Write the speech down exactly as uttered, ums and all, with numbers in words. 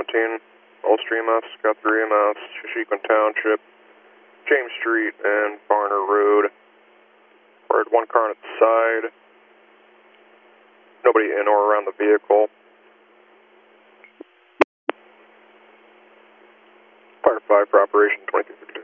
seventeen, Ulster E M S, got three E M S, Shashequin Township, James Street, and Barner Road. We're at one car on its side. Nobody in or around the vehicle. Fire five for operation twenty-three fifty.